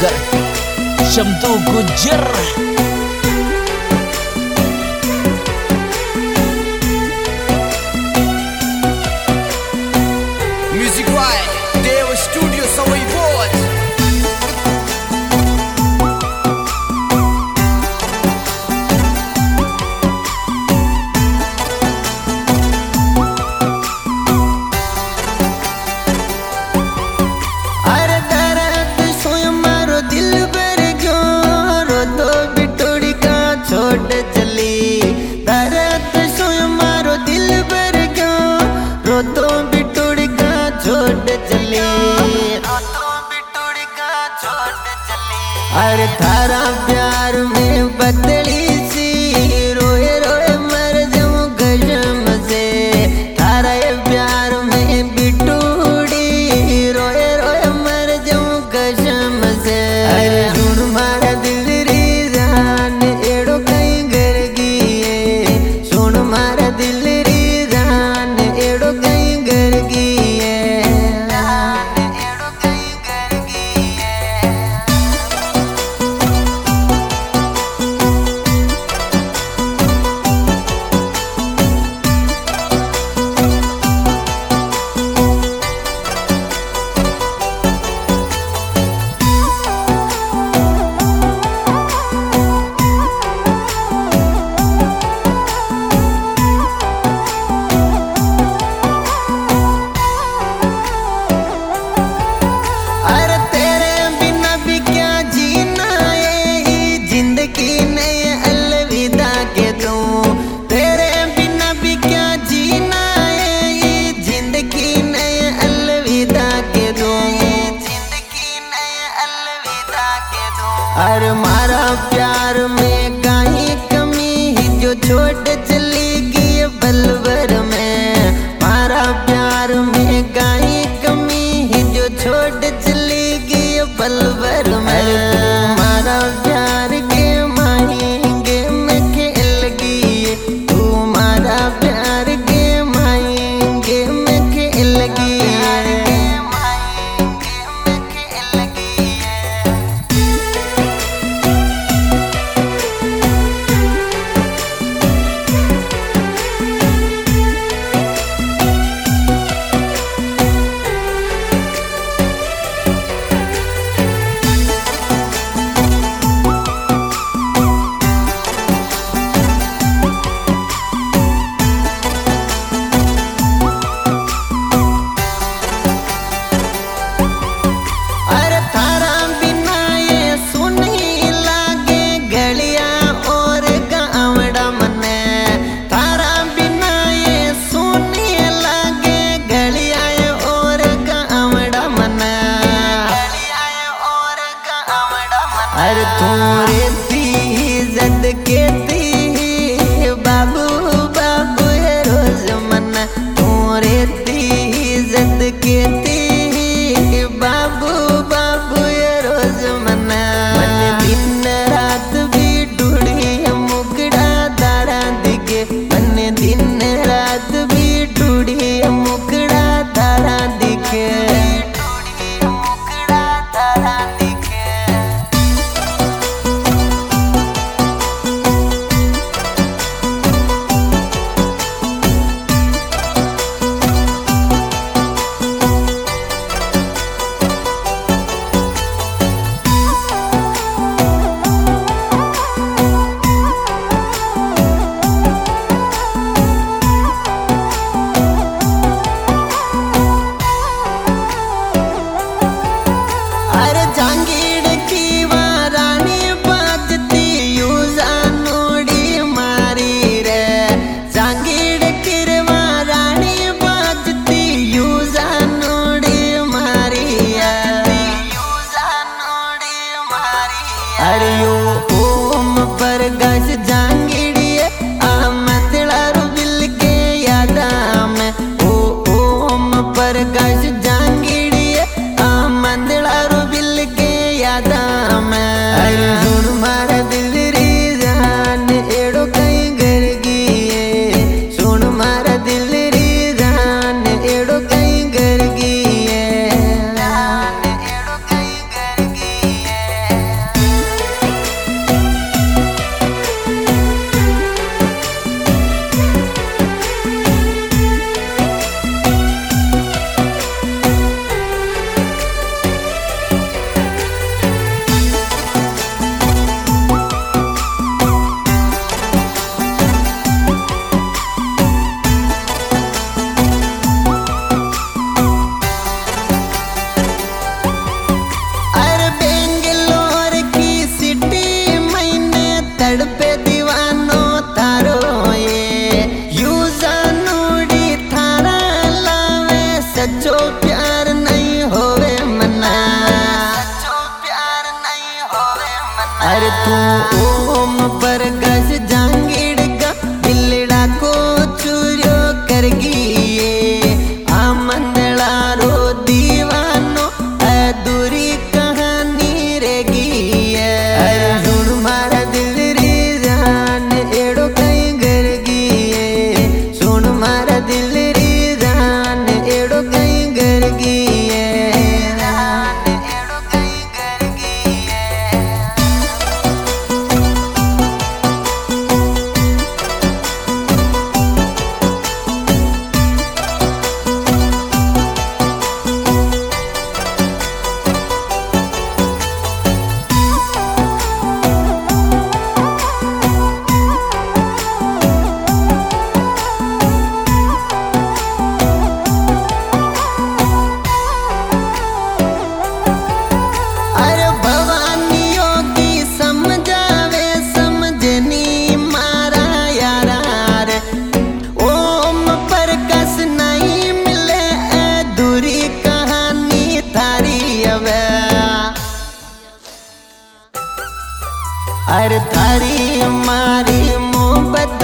singer Syamtu Gujar. Music Right, Dewa Studio Sawai Board. अरे थारा प्यार में बदली सी रोए रोए मर जाऊं गजम से। थारा प्यार में बिटूड़ी रोए रोए मर जाऊं गजम से। अरे सुन मारा दिल री जान एड़ो कहीं घर गी सुन मारा दिल री जान एड़ो कहीं घर गी अरे मारा प्यार में कहीं कमी ही जो छोड़ चली गई बलवर में। मारा प्यार में कहीं कमी ही जो छोड़ चली गई बलवर में। मारा प्यार के माहेंगे में खेल गई तू मारा प्यार के माहेंगे में खेल गई। अरे तोरे दी जद के दी बाबू बाबू है रोज मन। तोरे दी जद के दी बाबू बाबू है रोज मन। मन दिन रात भी ढूंढी मुकड़ा तारा दिखे। मन दिन रात भी ढूंढी मुकड़ा तारा दिखे। अरे यो ओम पर गज जांगिड़ी मंदड़ा रो बिल के यादा में। ओ ओम पर गज जांगिड़ी मंदड़ा रो बिल के यादा में। अरे सुन मारा दिल री जान एड़ो कहीं घर गी सुन मारा दिल री जान एड़ो कहीं घर गी। सच्चो प्यार नहीं होवे मना, सच्चो प्यार नहीं होवे मना। अरे तू ओम पर गज जांगीड़ का दिलड़ा को चूरो करगी आ मंदला रो दीवानो अधूरी कहानी रहेगी। अरे सुन मारा दिल री जान एड़ो कहीं गरगी, सुन मारा दिल री जान एड़ो कहीं गरगी, जान एड़ो कहीं गरगी। अरे भवानियों की समझावे समझनी मारा यारा रे, ओम पर कस नहीं मिले अधूरी कहानी थारी अवे। अरे थारी मारी मोहब्बत